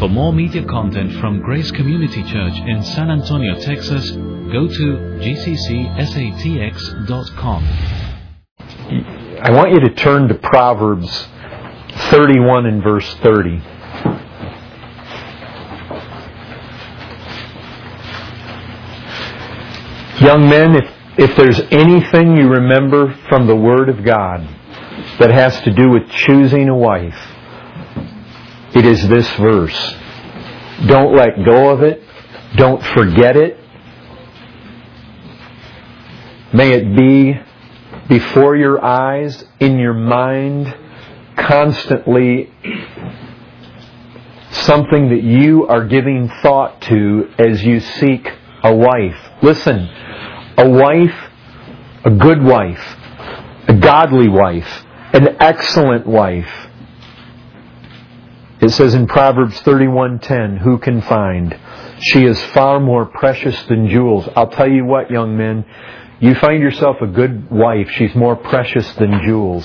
For more media content from Grace Community Church in San Antonio, Texas, go to gccsatx.com. I want you to turn to Proverbs 31 and verse 30. Young men, if there's anything you remember from the Word of God that has to do with choosing a wife, it is this verse. Don't let go of it. Don't forget it. May it be before your eyes, in your mind, constantly something that you are giving thought to as you seek a wife. Listen, a wife, a good wife, a godly wife, an excellent wife. It says in Proverbs 31:10, who can find? She is far more precious than jewels. I'll tell you what, young men, you find yourself a good wife, she's more precious than jewels.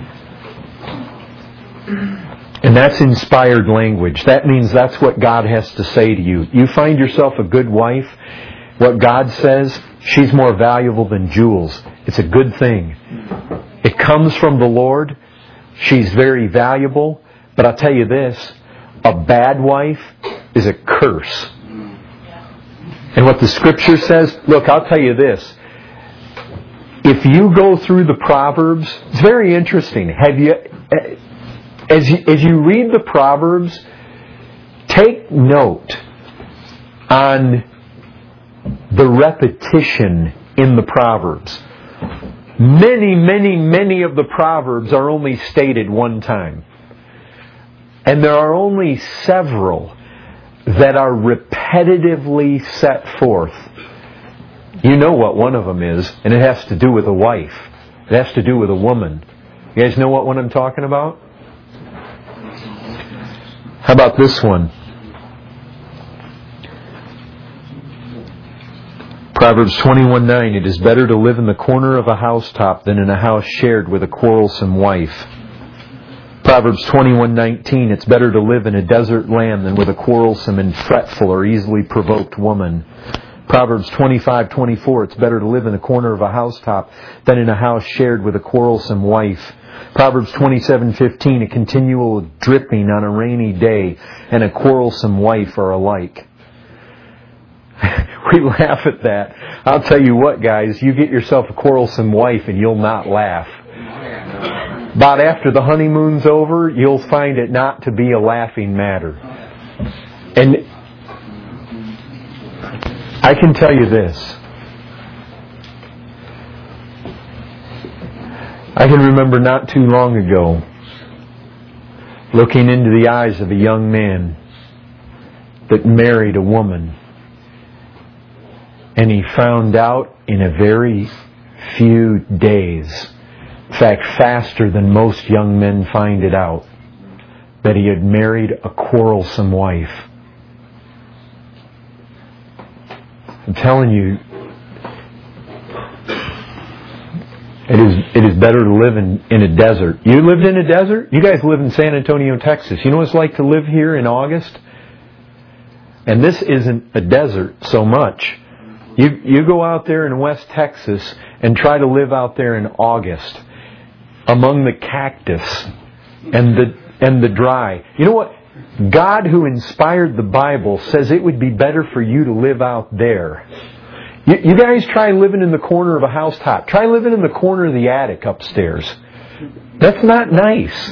And that's inspired language. That means that's what God has to say to you. You find yourself a good wife, what God says, she's more valuable than jewels. It's a good thing. It comes from the Lord. She's very valuable. But I'll tell you this, a bad wife is a curse. And what the Scripture says, look, I'll tell you this. If you go through the Proverbs, it's very interesting. As you read the Proverbs, take note on the repetition in the Proverbs. Many of the Proverbs are only stated one time. And there are only several that are repetitively set forth. You know what one of them is, and it has to do with a wife. It has to do with a woman. You guys know what one I'm talking about? How about this one? Proverbs 21:9, it is better to live in the corner of a housetop than in a house shared with a quarrelsome wife. Proverbs 21:19, it's better to live in a desert land than with a quarrelsome and fretful or easily provoked woman. Proverbs 25:24, it's better to live in the corner of a housetop than in a house shared with a quarrelsome wife. Proverbs 27:15, a continual dripping on a rainy day and a quarrelsome wife are alike. We laugh at that. I'll tell you what, guys, you get yourself a quarrelsome wife and you'll not laugh. About after the honeymoon's over, you'll find it not to be a laughing matter. And I can tell you this. I can remember not too long ago looking into the eyes of a young man that married a woman. And he found out in a very few days, in fact, faster than most young men find it out, that he had married a quarrelsome wife. I'm telling you, it is better to live in a desert. You lived in a desert? You guys live in San Antonio, Texas. You know what it's like to live here in August? And this isn't a desert so much. You go out there in West Texas and try to live out there in August among the cactus and the dry. You know what? God, who inspired the Bible, says it would be better for you to live out there. You guys try living in the corner of a housetop. Try living in the corner of the attic upstairs. That's not nice.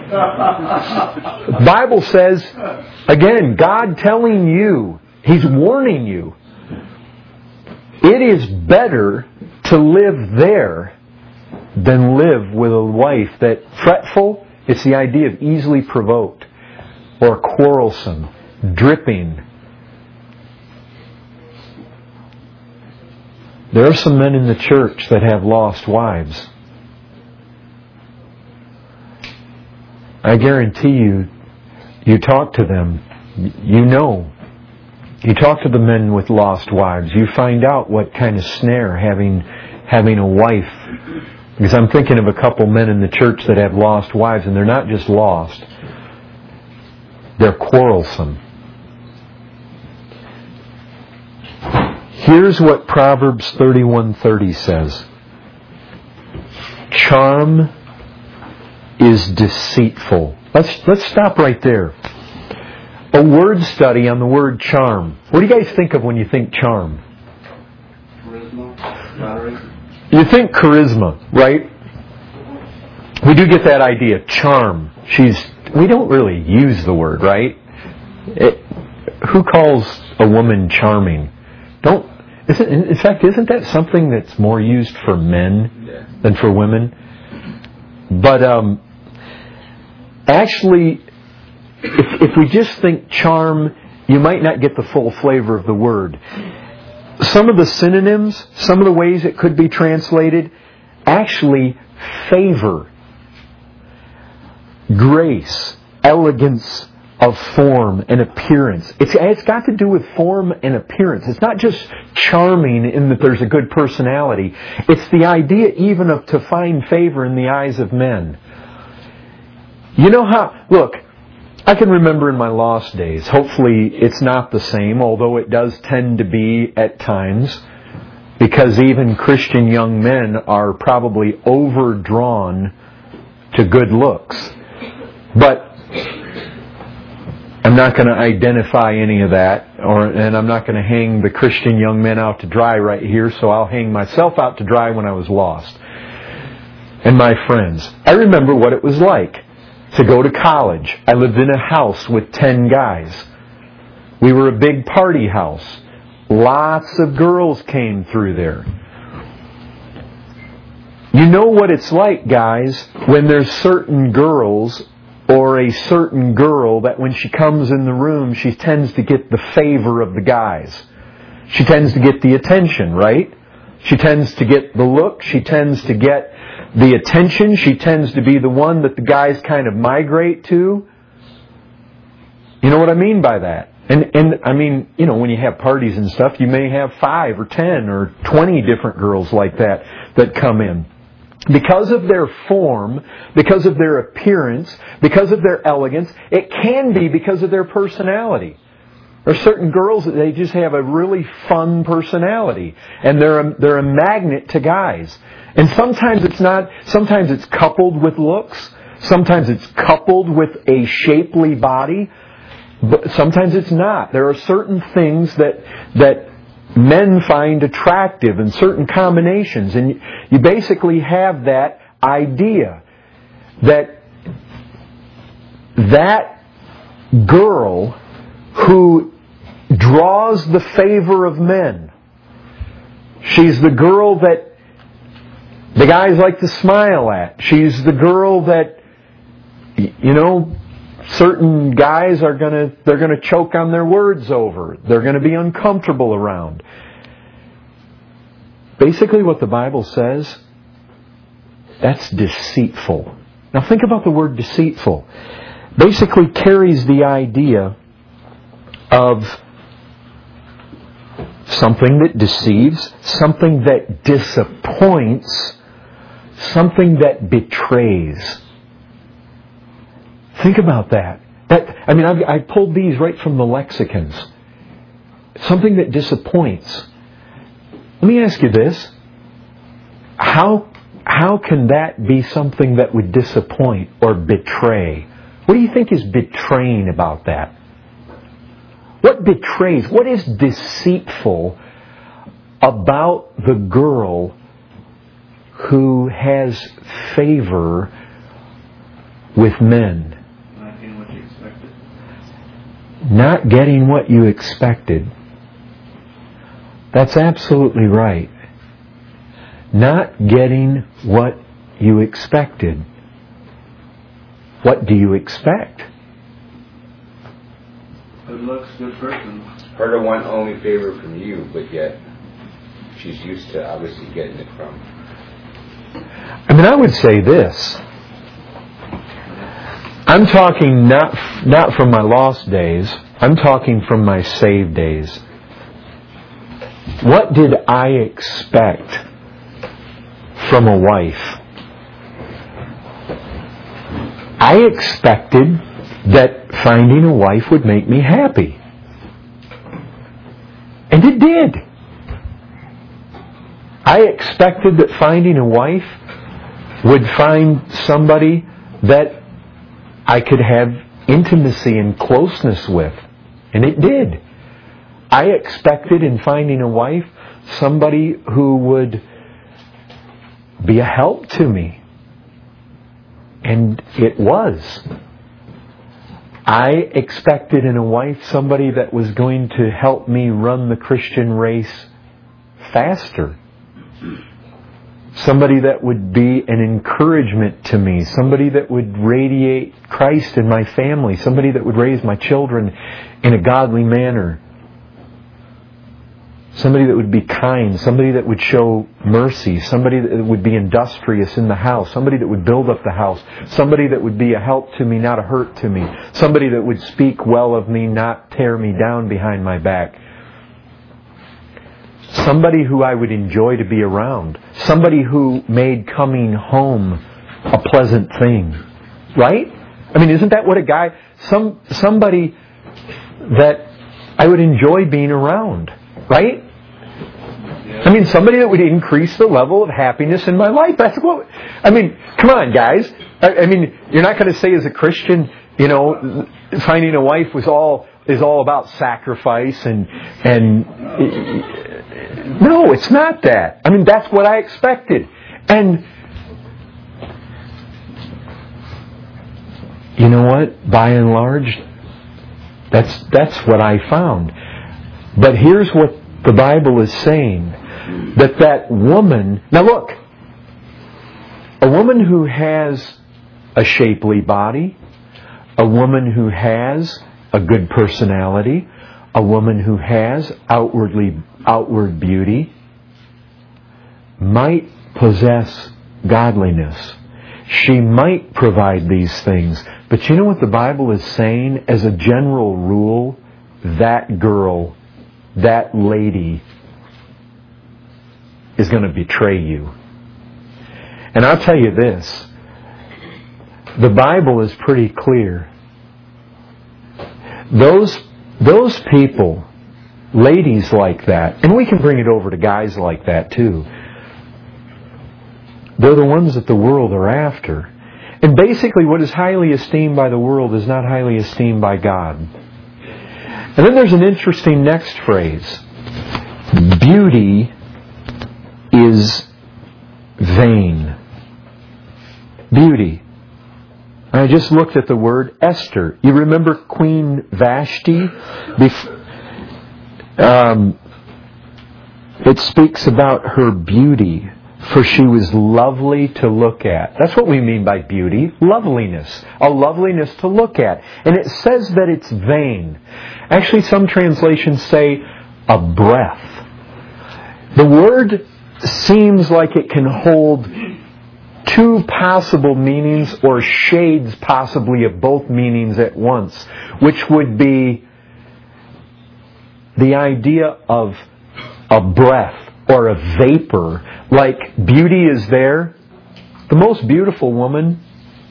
The Bible says, again, God telling you, He's warning you, it is better to live there than live with a wife that fretful. It's the idea of easily provoked or quarrelsome, dripping. There are some men in the church that have lost wives. I guarantee you, you talk to them, you know. You talk to the men with lost wives, you find out what kind of snare having a wife. Because I'm thinking of a couple men in the church that have lost wives, and they're not just lost. They're quarrelsome. Here's what Proverbs 31:30 says. Charm is deceitful. Let's stop right there. A word study on the word charm. What do you guys think of when you think charm? Charisma. You think charisma, right? We do get that idea. Charm. We don't really use the word, right? Who calls a woman charming? In fact, isn't that something that's more used for men than for women? But actually, if we just think charm, you might not get the full flavor of the word. Some of the synonyms, some of the ways it could be translated, actually favor, grace, elegance of form and appearance. It's got to do with form and appearance. It's not just charming in that there's a good personality. It's the idea even of to find favor in the eyes of men. You know how... Look, I can remember in my lost days, hopefully it's not the same, although it does tend to be at times, because even Christian young men are probably overdrawn to good looks. But I'm not going to identify any of that, and I'm not going to hang the Christian young men out to dry right here, so I'll hang myself out to dry when I was lost. And my friends, I remember what it was like to go to college. I lived in a house with 10 guys. We were a big party house. Lots of girls came through there. You know what it's like, guys, when there's certain girls or a certain girl that when she comes in the room, she tends to get the favor of the guys. She tends to get the attention, right? She tends to get the look. She tends to get the attention. She tends to be the one that the guys kind of migrate to. You know what I mean by that? And I mean, you know, when you have parties and stuff, you may have 5 or 10 or 20 different girls like that come in. Because of their form, because of their appearance, because of their elegance, it can be because of their personality. There are certain girls that they just have a really fun personality, and they're a magnet to guys. And sometimes it's not. Sometimes it's coupled with looks. Sometimes it's coupled with a shapely body. But sometimes it's not. There are certain things that men find attractive in certain combinations, and you basically have that idea that girl who draws the favor of men, she's the girl that the guys like to smile at. She's the girl that, you know, certain guys they're going to choke on their words over. They're going to be uncomfortable around. Basically what the Bible says, that's deceitful. Now think about the word deceitful. Basically carries the idea of something that deceives, something that disappoints, something that betrays. Think about that. I pulled these right from the lexicons. Something that disappoints. Let me ask you this. How can that be something that would disappoint or betray? What do you think is betraying about that? What betrays? What is deceitful about the girl who has favor with men? Not getting what you expected. That's absolutely right. Not getting what you expected. What do you expect? Good looks, good person. Her to want only favor from you, but yet she's used to obviously getting it from. I would say this. I'm talking not from my lost days. I'm talking from my saved days. What did I expect from a wife? I expected that finding a wife would make me happy. And it did. I expected that finding a wife would find somebody that I could have intimacy and closeness with. And it did. I expected in finding a wife somebody who would be a help to me. And it was. I expected in a wife somebody that was going to help me run the Christian race faster. Somebody that would be an encouragement to me. Somebody that would radiate Christ in my family. Somebody that would raise my children in a godly manner. Somebody that would be kind. Somebody that would show mercy. Somebody that would be industrious in the house. Somebody that would build up the house. Somebody that would be a help to me, not a hurt to me. Somebody that would speak well of me, not tear me down behind my back. Somebody who I would enjoy to be around. Somebody who made coming home a pleasant thing. Right? I mean, isn't that what a guy... Somebody that I would enjoy being around. Right? I mean, somebody that would increase the level of happiness in my life. That's what... I mean, come on, guys. I mean, you're not going to say as a Christian, finding a wife is all about sacrifice and no, it's not that. I mean, that's what I expected. And you know what? By and large, that's what I found. But here's what the Bible is saying. That woman... Now look. A woman who has a shapely body, a woman who has a good personality, a woman who has outward beauty, might possess godliness. She might provide these things. But you know what the Bible is saying? As a general rule, that girl, that lady, is going to betray you. And I'll tell you this. The Bible is pretty clear. Those people, ladies like that, and we can bring it over to guys like that too, they're the ones that the world are after. And basically what is highly esteemed by the world is not highly esteemed by God. And then there's an interesting next phrase. Beauty is vain. Beauty. I just looked at the word Esther. You remember Queen Vashti? It speaks about her beauty, for she was lovely to look at. That's what we mean by beauty. Loveliness. A loveliness to look at. And it says that it's vain. Actually, some translations say a breath. The word seems like it can hold two possible meanings or shades possibly of both meanings at once, which would be the idea of a breath or a vapor. Like beauty is there. The most beautiful woman,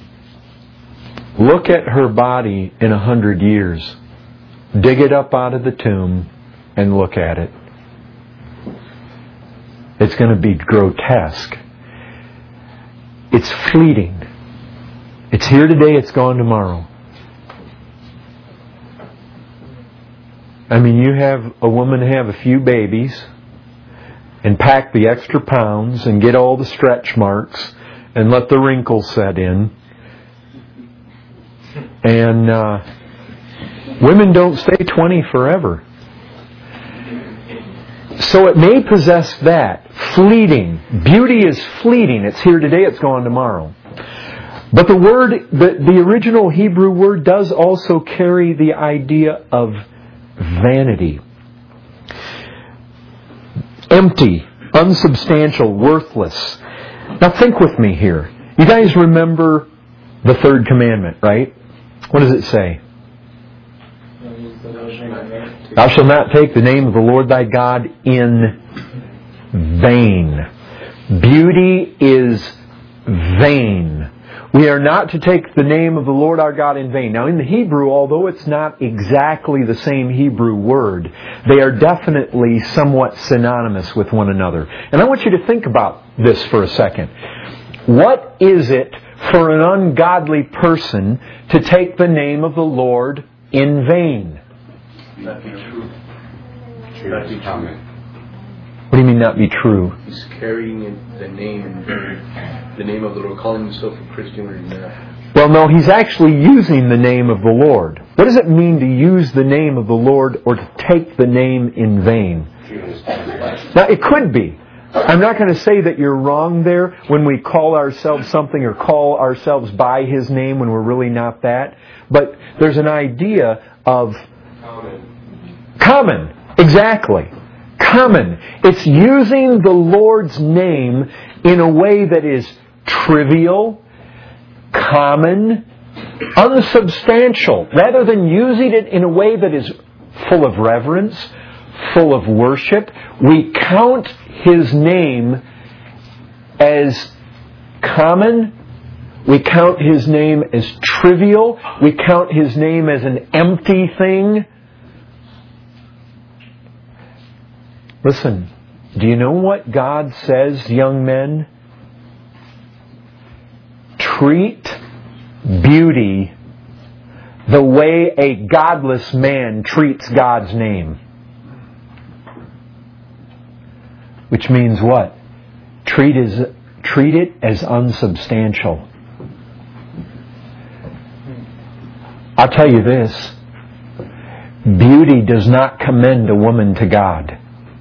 look at her body in 100 years. Dig it up out of the tomb and look at it. It's going to be grotesque. It's fleeting. It's here today, it's gone tomorrow. I mean, you have a woman have a few babies and pack the extra pounds and get all the stretch marks and let the wrinkles set in. And women don't stay 20 forever. So it may possess that. Fleeting. Beauty is fleeting. It's here today, it's gone tomorrow. But the original Hebrew word does also carry the idea of vanity. Empty, unsubstantial, worthless. Now think with me here. You guys remember the third commandment, right? What does it say? Thou shalt not take the name of the Lord thy God in vain. Beauty is vain. We are not to take the name of the Lord our God in vain. Now in the Hebrew, although it's not exactly the same Hebrew word, they are definitely somewhat synonymous with one another. And I want you to think about this for a second. What is it for an ungodly person to take the name of the Lord in vain? Not be true. Not be true. What do you mean not be true? He's carrying the name in vain. The name of the Lord, calling himself a Christian when he's not. Well, no, he's actually using the name of the Lord. What does it mean to use the name of the Lord or to take the name in vain? Now, it could be. I'm not going to say that you're wrong there when we call ourselves something or call ourselves by His name when we're really not that. But there's an idea of common. Exactly. Common. It's using the Lord's name in a way that is trivial, common, unsubstantial, rather than using it in a way that is full of reverence, full of worship. We count His name as common. We count His name as trivial. We count His name as an empty thing. Listen, do you know what God says, young men? Treat beauty the way a godless man treats God's name. Which means what? Treat it as unsubstantial. I'll tell you this. Beauty does not commend a woman to God.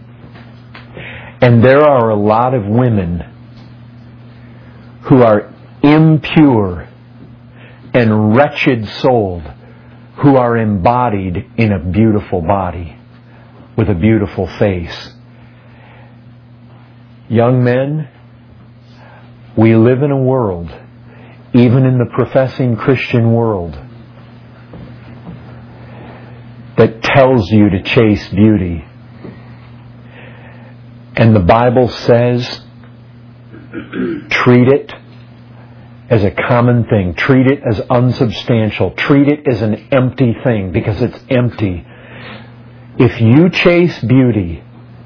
And there are a lot of women who are impure and wretched-souled who are embodied in a beautiful body with a beautiful face. Young men, we live in a world, even in the professing Christian world, that tells you to chase beauty. And the Bible says, treat it as a common thing. Treat it as unsubstantial. Treat it as an empty thing, because it's empty. If you chase beauty,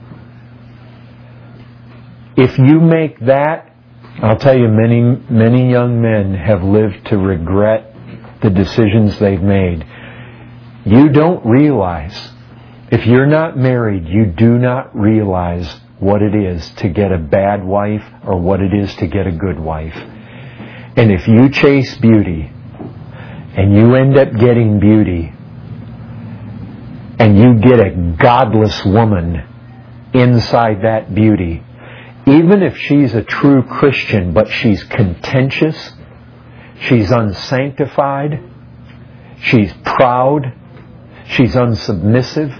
if you make that, I'll tell you, many young men have lived to regret the decisions they've made. You don't realize, if you're not married, you do not realize what it is to get a bad wife or what it is to get a good wife. And if you chase beauty and you end up getting beauty and you get a godless woman inside that beauty, even if she's a true Christian but she's contentious, she's unsanctified, she's proud, she's unsubmissive,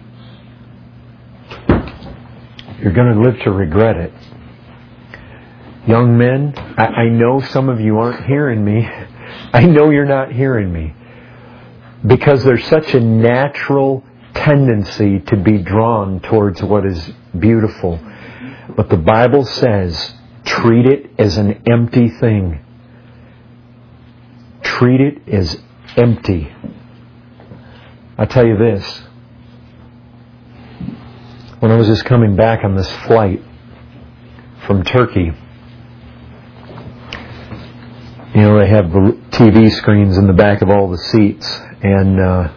you're going to live to regret it. Young men, I know some of you aren't hearing me. I know you're not hearing me. Because there's such a natural tendency to be drawn towards what is beautiful. But the Bible says, treat it as an empty thing. Treat it as empty. I'll tell you this. When I was just coming back on this flight from Turkey, you know, they have the TV screens in the back of all the seats, and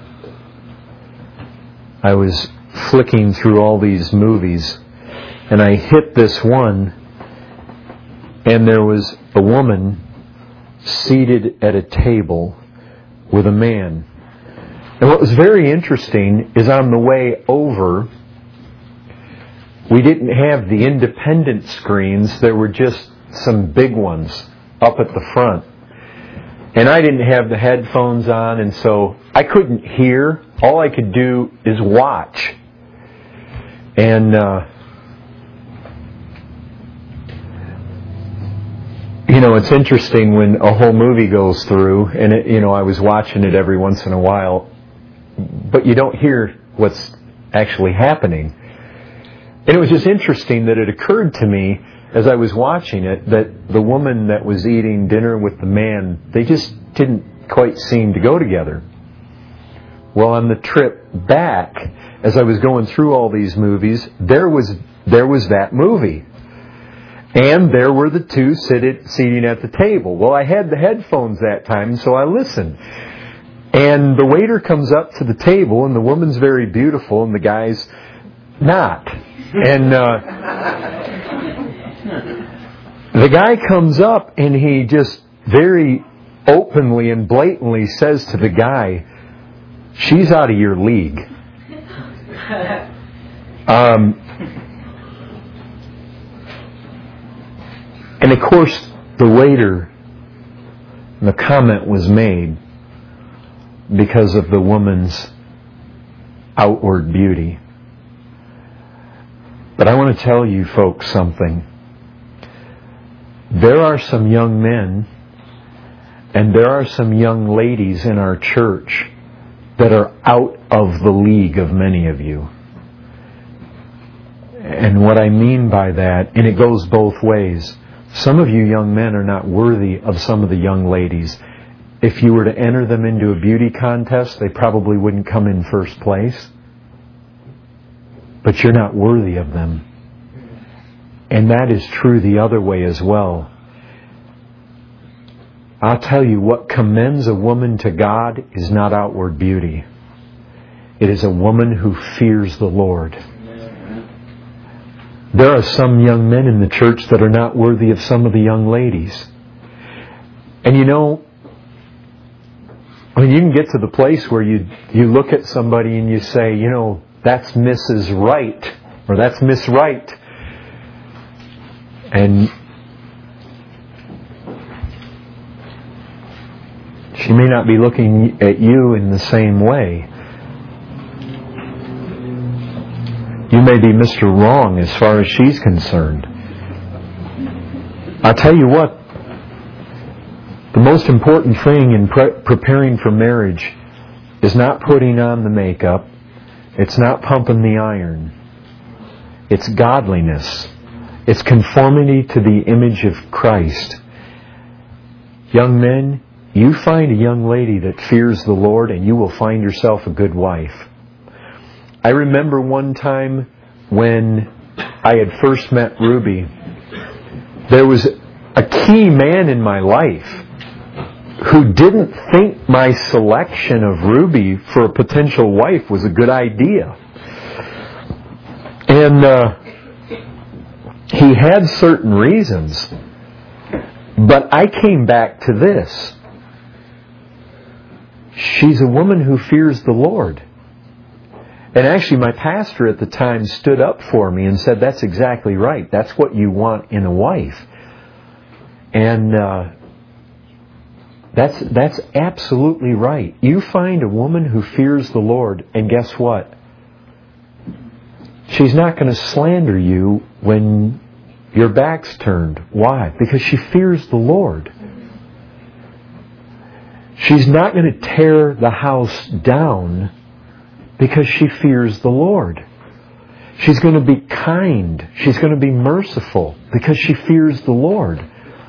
I was flicking through all these movies, and I hit this one, and there was a woman seated at a table with a man. And what was very interesting is on the way over, we didn't have the independent screens. There were just some big ones up at the front. And I didn't have the headphones on, and so I couldn't hear. All I could do is watch. And, you know, it's interesting when a whole movie goes through, and, I was watching it every once in a while, but you don't hear what's actually happening. And it was just interesting that it occurred to me as I was watching it, that the woman that was eating dinner with the man, they just didn't quite seem to go together. Well, on the trip back, as I was going through all these movies, there was that movie. And there were the two seating at the table. Well, I had the headphones that time, so I listened. And the waiter comes up to the table, and the woman's very beautiful, and the guy's not. And the guy comes up, and he just very openly and blatantly says to the guy, "She's out of your league." And of course, the waiter, the comment was made because of the woman's outward beauty. But I want to tell you folks something. There are some young men and there are some young ladies in our church that are out of the league of many of you. And what I mean by that, and it goes both ways, some of you young men are not worthy of some of the young ladies. If you were to enter them into a beauty contest, they probably wouldn't come in first place. But you're not worthy of them. And that is true the other way as well. I'll tell you, what commends a woman to God is not outward beauty. It is a woman who fears the Lord. There are some young men in the church that are not worthy of some of the young ladies. And you know, I mean, you can get to the place where you look at somebody and you say, you know, that's Mrs. Right, or that's Miss Right. And she may not be looking at you in the same way. You may be Mr. Wrong as far as she's concerned. I'll tell you what, the most important thing in preparing for marriage is not putting on the makeup. It's not pumping the iron. It's godliness. It's conformity to the image of Christ. Young men, you find a young lady that fears the Lord and you will find yourself a good wife. I remember one time when I had first met Ruby, there was a key man in my life who didn't think my selection of Ruby for a potential wife was a good idea. And he had certain reasons. But I came back to this. She's a woman who fears the Lord. And actually my pastor at the time stood up for me and said, that's exactly right. That's what you want in a wife. And that's absolutely right. You find a woman who fears the Lord, and guess what? She's not going to slander you when your back's turned. Why? Because she fears the Lord. She's not going to tear the house down because she fears the Lord. She's going to be kind. She's going to be merciful because she fears the Lord.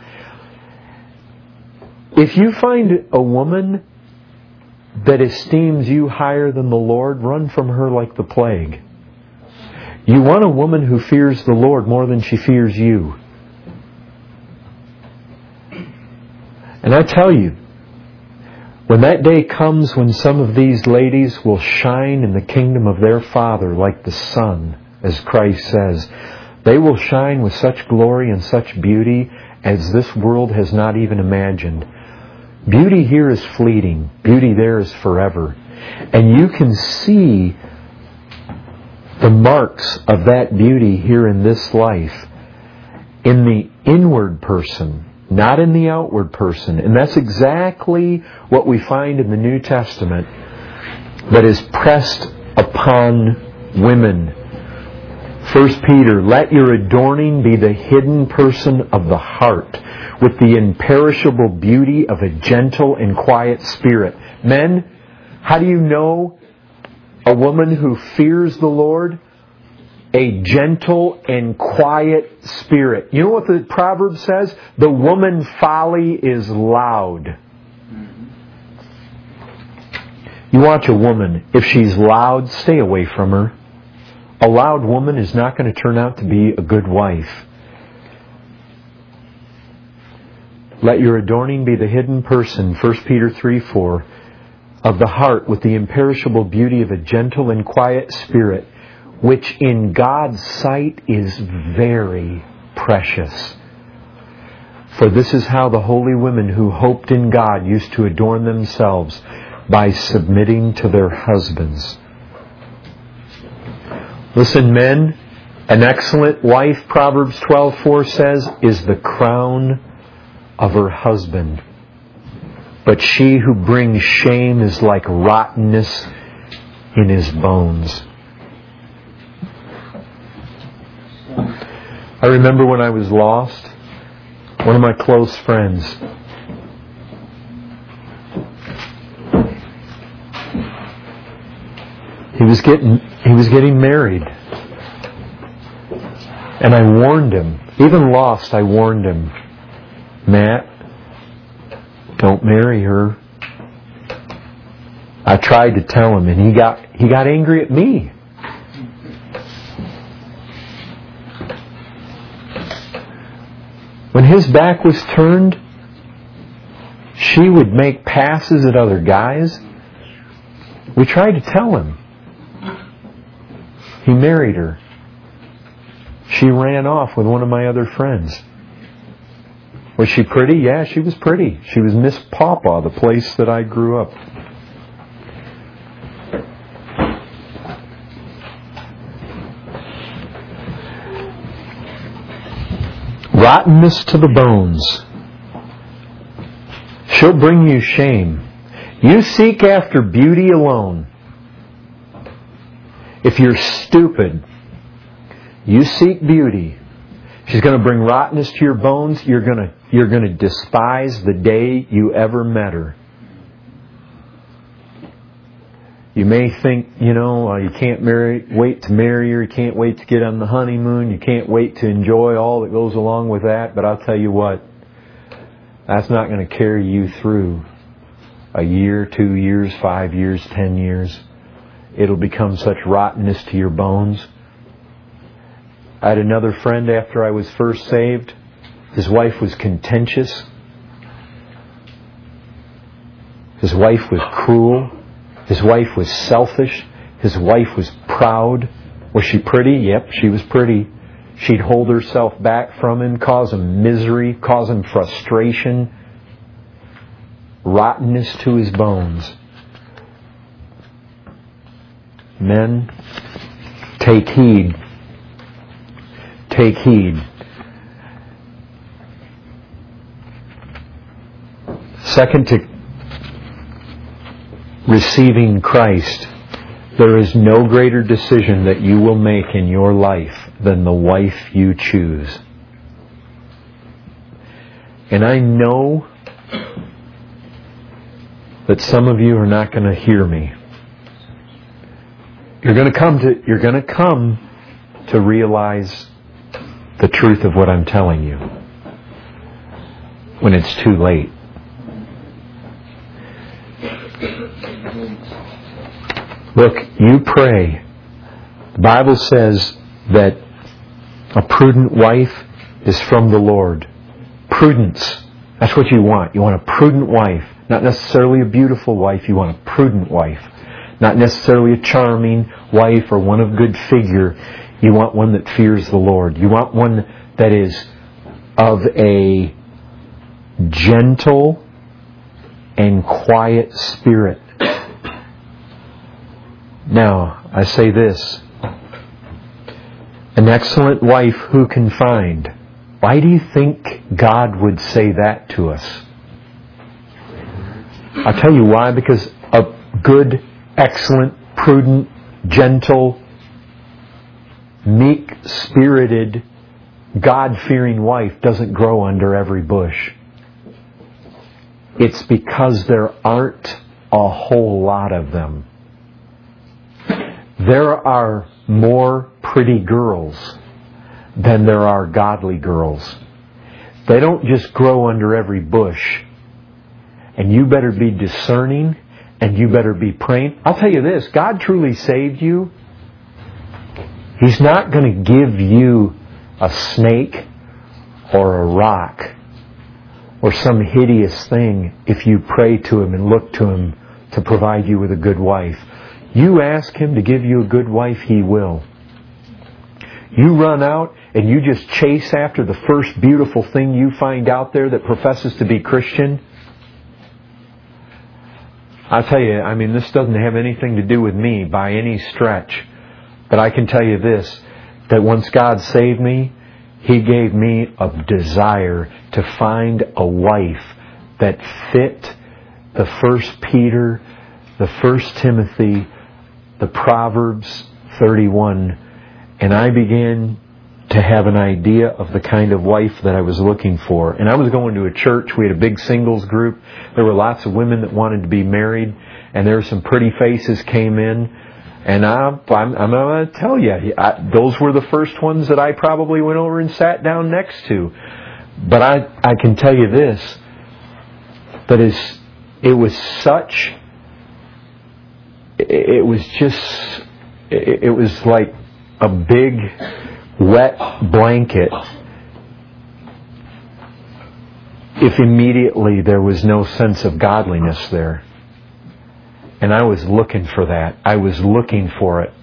If you find a woman that esteems you higher than the Lord, run from her like the plague. You want a woman who fears the Lord more than she fears you. And I tell you, when that day comes when some of these ladies will shine in the kingdom of their Father like the sun, as Christ says, they will shine with such glory and such beauty as this world has not even imagined. Beauty here is fleeting. Beauty there is forever. And you can see the marks of that beauty here in this life in the inward person, not in the outward person. And that's exactly what we find in the New Testament that is pressed upon women. 1 Peter, let your adorning be the hidden person of the heart, with the imperishable beauty of a gentle and quiet spirit. Men, how do you know a woman who fears the Lord a gentle and quiet spirit. You know what the proverb says? The woman folly is loud. You watch a woman, if she's loud, stay away from her. A loud woman is not going to turn out to be a good wife. Let your adorning be the hidden person, 1 Peter 3:4, of the heart with the imperishable beauty of a gentle and quiet spirit, which in God's sight is very precious. For this is how the holy women who hoped in God used to adorn themselves, by submitting to their husbands. Listen, men, an excellent wife, Proverbs 12:4 says, is the crown of her husband. But she who brings shame is like rottenness in his bones. I remember when I was lost, one of my close friends, he was getting married. And I warned him. Even lost, I warned him. Matt, don't marry her. I tried to tell him, and he got angry at me. When his back was turned, she would make passes at other guys. We tried to tell him. He married her. She ran off with one of my other friends. Was she pretty? Yeah, she was pretty. She was Miss Pawpaw, the place that I grew up. Rottenness to the bones. She'll bring you shame. You seek after beauty alone. If you're stupid, you seek beauty. She's going to bring rottenness to your bones. You're going to despise the day you ever met her. You may think, you can't wait to marry her. You can't wait to get on the honeymoon. You can't wait to enjoy all that goes along with that. But I'll tell you what, that's not going to carry you through a year, 2 years, 5 years, 10 years. It'll become such rottenness to your bones. I had another friend after I was first saved. His wife was contentious. His wife was cruel. His wife was selfish. His wife was proud. Was she pretty? Yep, she was pretty. She'd hold herself back from him, cause him misery, cause him frustration. Rottenness to his bones. Men, take heed. Take heed. Second to receiving Christ, there is no greater decision that you will make in your life than the wife you choose. And I know that some of you are not going to hear me. You're going to come to realize the truth of what I'm telling you when it's too late. Look, you pray. The Bible says that a prudent wife is from the Lord. Prudence. That's what you want. You want a prudent wife. Not necessarily a beautiful wife. You want a prudent wife. Not necessarily a charming wife or one of good figure. You want one that fears the Lord. You want one that is of a gentle and quiet spirit. Now, I say this. An excellent wife who can find. Why do you think God would say that to us? I'll tell you why. Because a good, excellent, prudent, gentle, meek-spirited, God-fearing wife doesn't grow under every bush. It's because there aren't a whole lot of them. There are more pretty girls than there are godly girls. They don't just grow under every bush. And you better be discerning, and you better be praying. I'll tell you this, God truly saved you. He's not going to give you a snake or a rock or some hideous thing if you pray to Him and look to Him to provide you with a good wife. You ask Him to give you a good wife, He will. You run out and you just chase after the first beautiful thing you find out there that professes to be Christian. I'll tell you, this doesn't have anything to do with me by any stretch. But I can tell you this, that once God saved me, He gave me a desire to find a wife that fit the 1 Peter, the 1 Timothy, the Proverbs 31. And I began to have an idea of the kind of wife that I was looking for. And I was going to a church. We had a big singles group. There were lots of women that wanted to be married. And there were some pretty faces came in. And I'm going to tell you, those were the first ones that I probably went over and sat down next to. But I can tell you this, that it was like a big wet blanket if immediately there was no sense of godliness there. And I was looking for that. I was looking for it.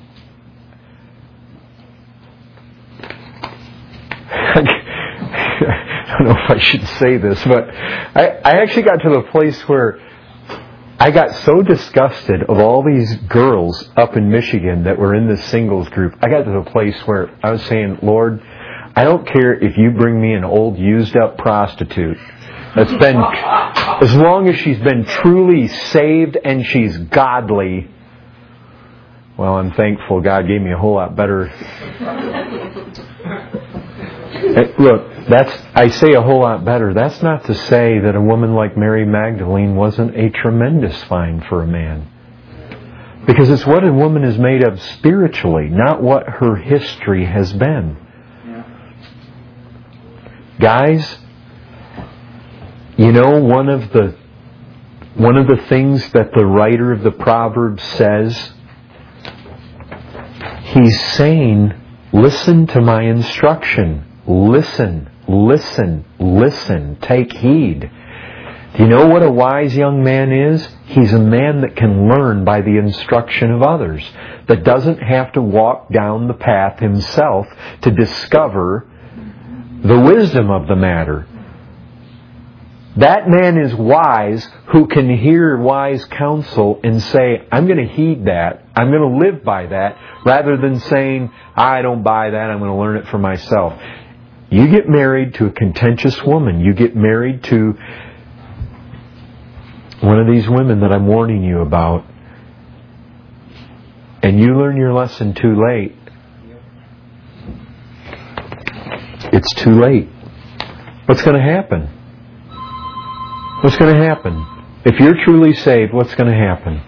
I don't know if I should say this, but I actually got to the place where I got so disgusted of all these girls up in Michigan that were in this singles group. I got to the place where I was saying, Lord, I don't care if you bring me an old used up prostitute that's been, as long as she's been truly saved and she's godly. Well, I'm thankful God gave me a whole lot better. Look, I say a whole lot better. That's not to say that a woman like Mary Magdalene wasn't a tremendous find for a man. Because it's what a woman is made of spiritually, not what her history has been. Guys, one of the things that the writer of the Proverbs says, he's saying, listen to my instruction. Listen, listen, listen. Take heed. Do you know what a wise young man is? He's a man that can learn by the instruction of others, that doesn't have to walk down the path himself to discover the wisdom of the matter. That man is wise who can hear wise counsel and say, I'm going to heed that. I'm going to live by that, rather than saying, I don't buy that. I'm going to learn it for myself. You get married to a contentious woman. You get married to one of these women that I'm warning you about, and you learn your lesson too late. It's too late. What's going to happen? What's going to happen? If you're truly saved, what's going to happen?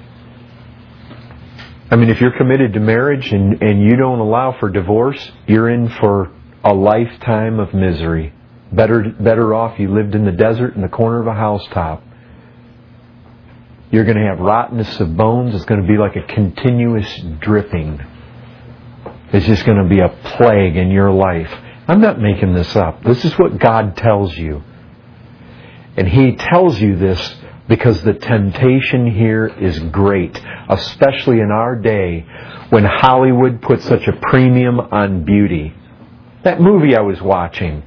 If you're committed to marriage and you don't allow for divorce, you're in for a lifetime of misery. Better off you lived in the desert in the corner of a housetop. You're going to have rottenness of bones. It's going to be like a continuous dripping. It's just going to be a plague in your life. I'm not making this up. This is what God tells you. And He tells you this because the temptation here is great, especially in our day when Hollywood puts such a premium on beauty. That movie I was watching,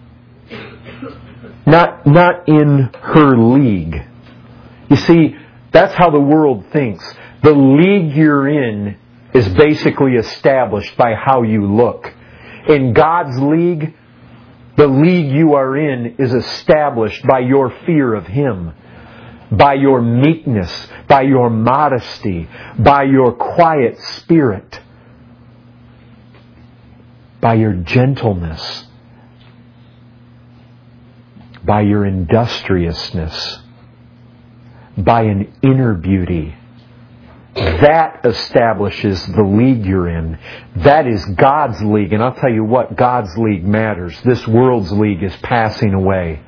not in her league. You see, that's how the world thinks. The league you're in is basically established by how you look. In God's league, the league you are in is established by your fear of Him, by your meekness, by your modesty, by your quiet spirit, by your gentleness, by your industriousness, by an inner beauty. That establishes the league you're in. That is God's league. And I'll tell you what, God's league matters. This world's league is passing away.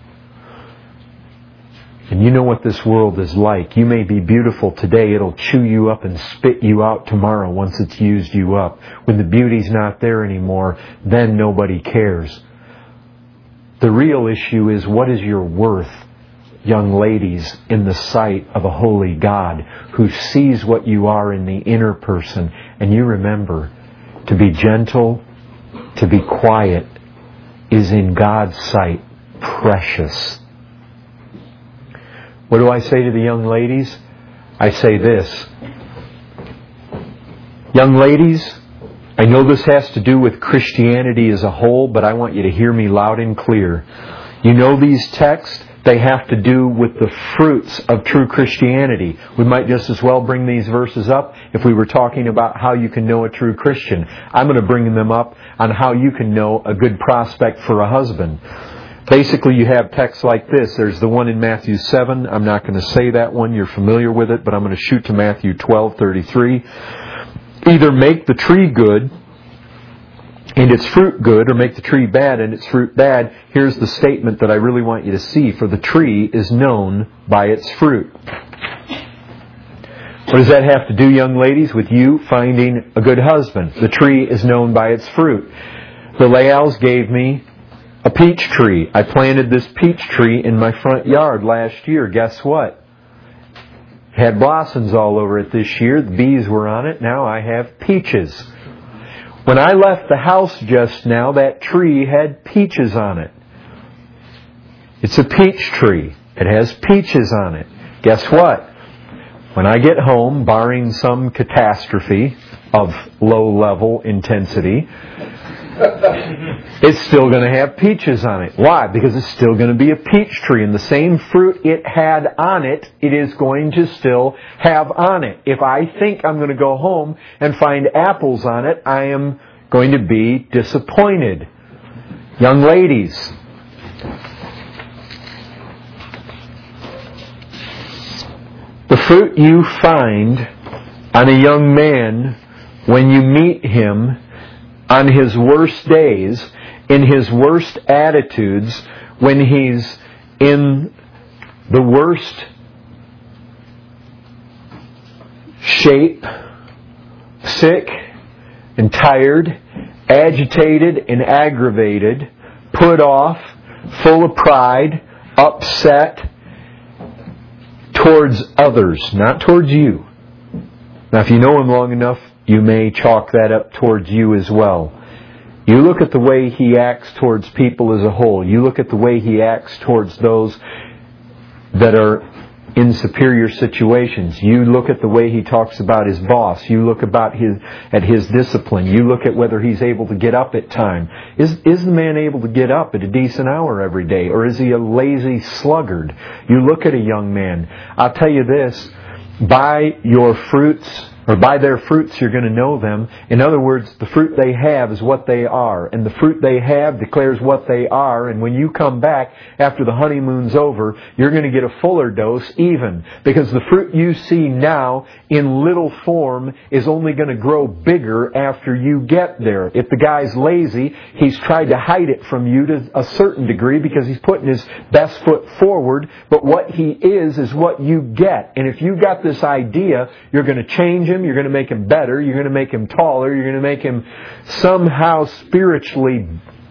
And you know what this world is like. You may be beautiful today. It'll chew you up and spit you out tomorrow once it's used you up. When the beauty's not there anymore, then nobody cares. The real issue is, what is your worth, young ladies, in the sight of a holy God who sees what you are in the inner person? And you remember, to be gentle, to be quiet, is in God's sight precious. What do I say to the young ladies? I say this. Young ladies, I know this has to do with Christianity as a whole, but I want you to hear me loud and clear. You know these texts? They have to do with the fruits of true Christianity. We might just as well bring these verses up if we were talking about how you can know a true Christian. I'm going to bring them up on how you can know a good prospect for a husband. Basically, you have texts like this. There's the one in Matthew 7. I'm not going to say that one. You're familiar with it, but I'm going to shoot to Matthew 12:33. Either make the tree good and its fruit good, or make the tree bad and its fruit bad. Here's the statement that I really want you to see. For the tree is known by its fruit. What does that have to do, young ladies, with you finding a good husband? The tree is known by its fruit. The Layals gave me a peach tree. I planted this peach tree in my front yard last year. Guess what? Had blossoms all over it this year. The bees were on it. Now I have peaches. When I left the house just now, that tree had peaches on it. It's a peach tree. It has peaches on it. Guess what? When I get home, barring some catastrophe of low-level intensity, it's still going to have peaches on it. Why? Because it's still going to be a peach tree. And the same fruit it had on it, it is going to still have on it. If I think I'm going to go home and find apples on it, I am going to be disappointed. Young ladies, the fruit you find on a young man when you meet him on his worst days, in his worst attitudes, when he's in the worst shape, sick and tired, agitated and aggravated, put off, full of pride, upset towards others, not towards you. Now, if you know him long enough, you may chalk that up towards you as well. You look at the way he acts towards people as a whole. You look at the way he acts towards those that are in superior situations. You look at the way he talks about his boss. You look at his discipline. You look at whether he's able to get up at time. Is the man able to get up at a decent hour every day? Or is he a lazy sluggard? You look at a young man. I'll tell you this. By your fruits, or by their fruits you're going to know them. In other words, the fruit they have is what they are. And the fruit they have declares what they are. And when you come back after the honeymoon's over, you're going to get a fuller dose even. Because the fruit you see now in little form is only going to grow bigger after you get there. If the guy's lazy, he's tried to hide it from you to a certain degree because he's putting his best foot forward. But what he is what you get. And if you got this idea, you're going to change him, you're going to make him better, you're going to make him taller, you're going to make him somehow spiritually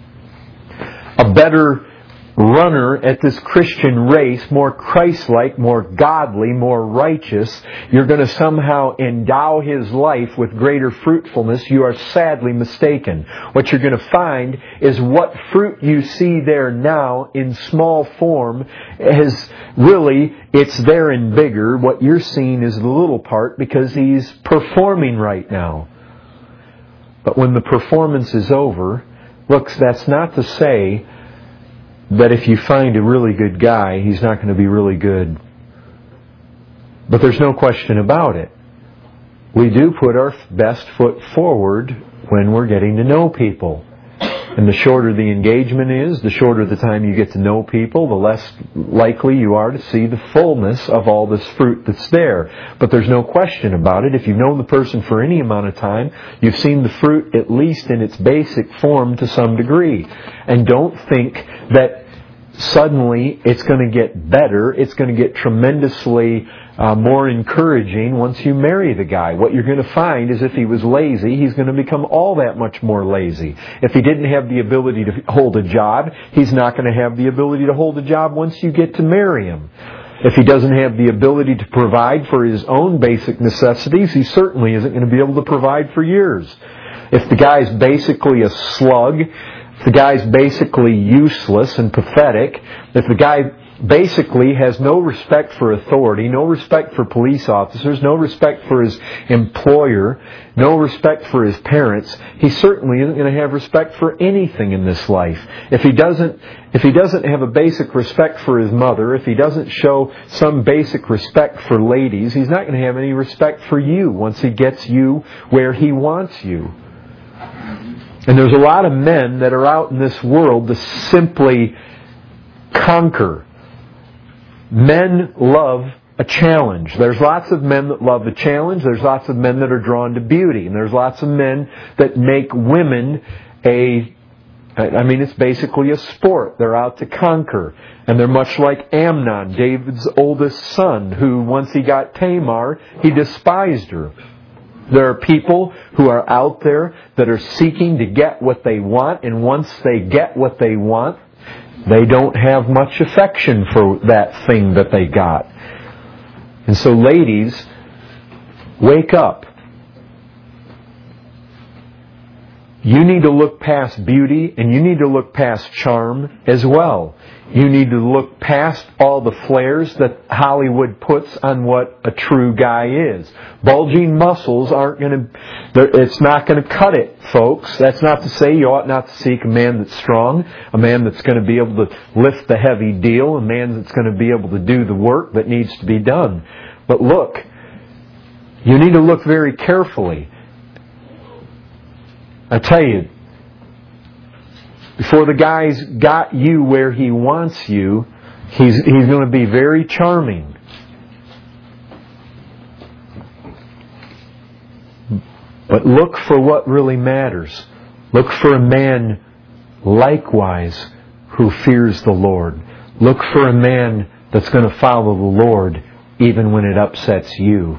a better runner at this Christian race, more Christ-like, more godly, more righteous. You're going to somehow endow his life with greater fruitfulness. You are sadly mistaken. What you're going to find is what fruit you see there now in small form is really, it's there in bigger. What you're seeing is the little part because he's performing right now. But when the performance is over, look, that's not to say that if you find a really good guy, he's not going to be really good. But there's no question about it. We do put our best foot forward when we're getting to know people. And the shorter the engagement is, the shorter the time you get to know people, the less likely you are to see the fullness of all this fruit that's there. But there's no question about it. If you've known the person for any amount of time, you've seen the fruit at least in its basic form to some degree. And don't think that suddenly it's going to get better. It's going to get tremendously more encouraging once you marry the guy. What you're going to find is if he was lazy, he's going to become all that much more lazy. If he didn't have the ability to hold a job, he's not going to have the ability to hold a job once you get to marry him. If he doesn't have the ability to provide for his own basic necessities, he certainly isn't going to be able to provide for yours. If the guy's basically a slug, if the guy's basically useless and pathetic, if the guy basically has no respect for authority, no respect for police officers, no respect for his employer, no respect for his parents, he certainly isn't going to have respect for anything in this life. If he doesn't have a basic respect for his mother, if he doesn't show some basic respect for ladies, he's not going to have any respect for you once he gets you where he wants you. And there's a lot of men that are out in this world to simply conquer. Men love a challenge. There's lots of men that love a challenge. There's lots of men that are drawn to beauty. And there's lots of men that make women it's basically a sport. They're out to conquer. And they're much like Amnon, David's oldest son, who once he got Tamar, he despised her. There are people who are out there that are seeking to get what they want, and once they get what they want, they don't have much affection for that thing that they got. And so ladies, wake up. You need to look past beauty, and you need to look past charm as well. You need to look past all the flares that Hollywood puts on what a true guy is. Bulging muscles it's not going to cut it, folks. That's not to say you ought not to seek a man that's strong, a man that's going to be able to lift the heavy deal, a man that's going to be able to do the work that needs to be done. But look, you need to look very carefully. I tell you, before the guy's got you where he wants you, he's going to be very charming. But look for what really matters. Look for a man likewise who fears the Lord. Look for a man that's going to follow the Lord even when it upsets you.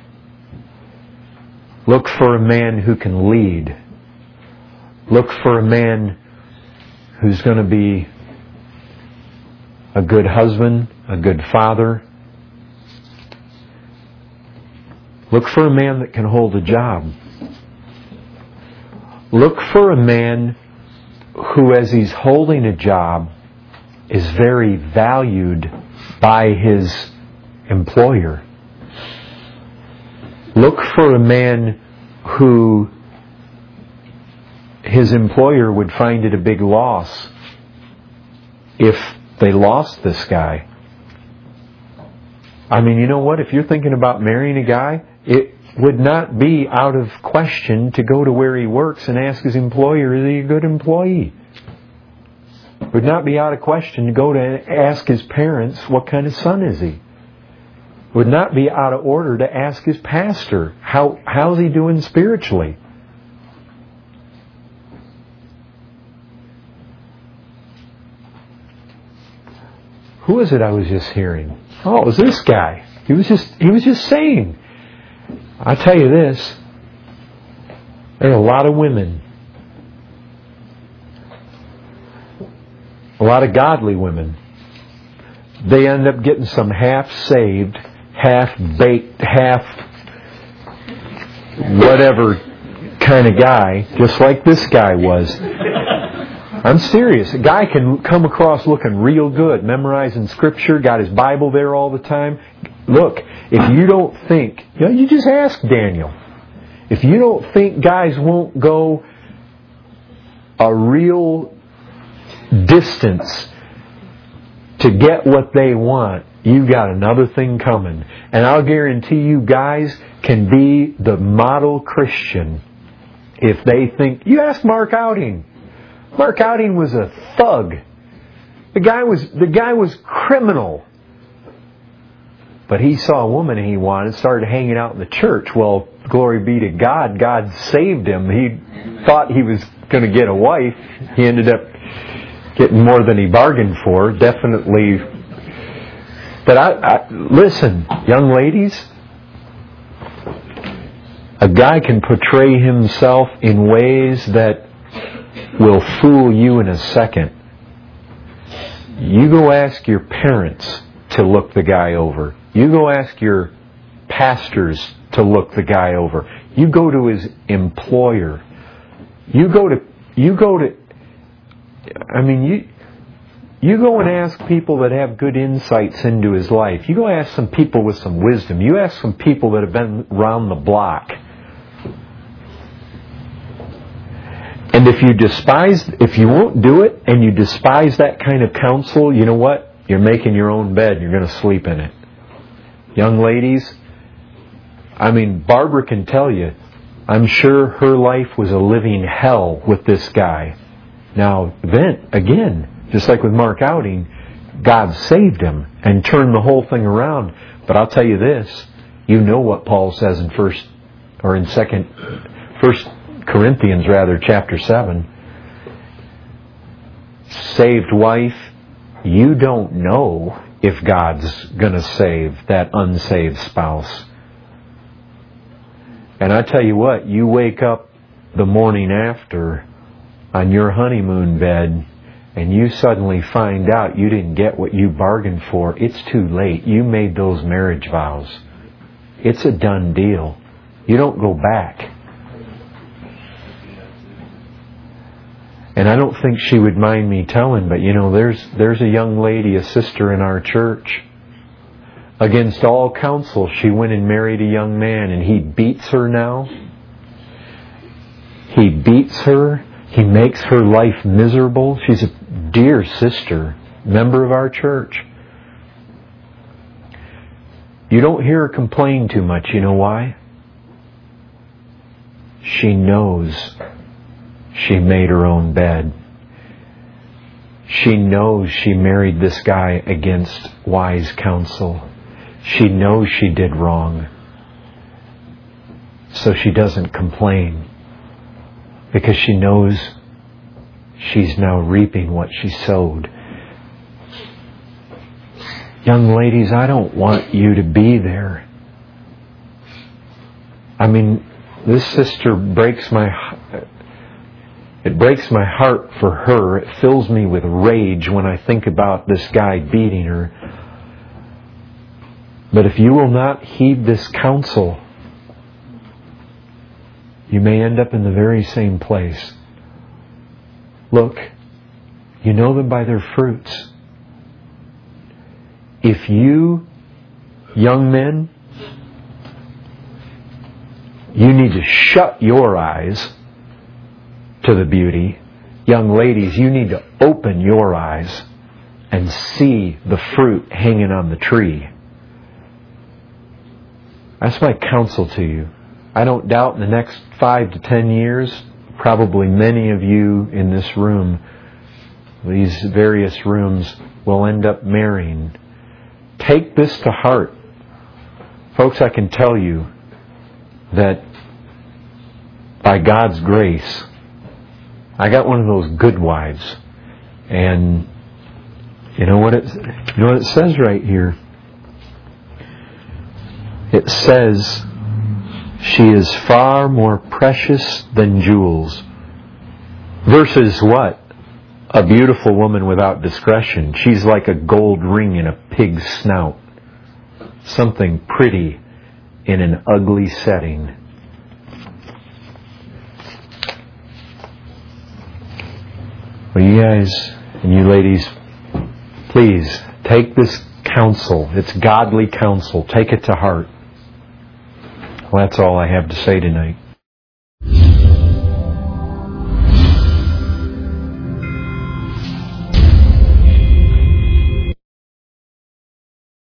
Look for a man who can lead. Look for a man who's going to be a good husband, a good father. Look for a man that can hold a job. Look for a man who, as he's holding a job, is very valued by his employer. Look for a man who his employer would find it a big loss if they lost this guy. I mean, you know what? If you're thinking about marrying a guy, it would not be out of question to go to where he works and ask his employer, is he a good employee? It would not be out of question to go to ask his parents, what kind of son is he? It would not be out of order to ask his pastor, how's he doing spiritually? Who was it I was just hearing? Oh, it was this guy. He was just saying. I tell you this, there are a lot of women, a lot of godly women. They end up getting some half-saved, half-baked, half-whatever kind of guy, just like this guy was. I'm serious. A guy can come across looking real good, memorizing Scripture, got his Bible there all the time. Look, if you don't think, you just ask Daniel. If you don't think guys won't go a real distance to get what they want, you've got another thing coming. And I'll guarantee you guys can be the model Christian if they think. You ask Mark Outing. Mark Outing was a thug. The guy was criminal. But he saw a woman he wanted, started hanging out in the church. Well, glory be to God. God saved him. He thought he was going to get a wife. He ended up getting more than he bargained for. Definitely. But listen, young ladies, a guy can portray himself in ways that will fool you in a second. You go ask your parents to look the guy over. You go ask your pastors to look the guy over. You go to his employer. You go and ask people that have good insights into his life. You go ask some people with some wisdom. You ask some people that have been around the block. And if you won't do it and you despise that kind of counsel, you know what? You're making your own bed and you're going to sleep in it. Young ladies, Barbara can tell you, I'm sure her life was a living hell with this guy. Now, then, again, just like with Mark Outing, God saved him and turned the whole thing around. But I'll tell you this, you know what Paul says in 1 Corinthians chapter 7. Saved wife, you don't know if God's going to save that unsaved spouse. And I tell you what, you wake up the morning after on your honeymoon bed and you suddenly find out you didn't get what you bargained for, it's too late. You made those marriage vows. It's a done deal. You don't go back. And I don't think she would mind me telling, but there's a young lady, a sister in our church. Against all counsel, she went and married a young man, and he beats her now. He beats her. He makes her life miserable. She's a dear sister, member of our church. You don't hear her complain too much. You know why? She knows she made her own bed. She knows she married this guy against wise counsel. She knows she did wrong. So she doesn't complain. Because she knows she's now reaping what she sowed. Young ladies, I don't want you to be there. This sister breaks my heart. It breaks my heart for her. It fills me with rage when I think about this guy beating her. But if you will not heed this counsel, you may end up in the very same place. Look, you know them by their fruits. If you, young men, you need to shut your eyes to the beauty. Young ladies, you need to open your eyes and see the fruit hanging on the tree. That's my counsel to you. I don't doubt in the next 5 to 10 years, probably many of you in this room, these various rooms, will end up marrying. Take this to heart. Folks, I can tell you that by God's grace, I got one of those good wives. And you know what it says right here? It says, she is far more precious than jewels. Versus what? A beautiful woman without discretion. She's like a gold ring in a pig's snout. Something pretty in an ugly setting. Well, you guys and you ladies, please take this counsel. It's godly counsel. Take it to heart. Well, that's all I have to say tonight.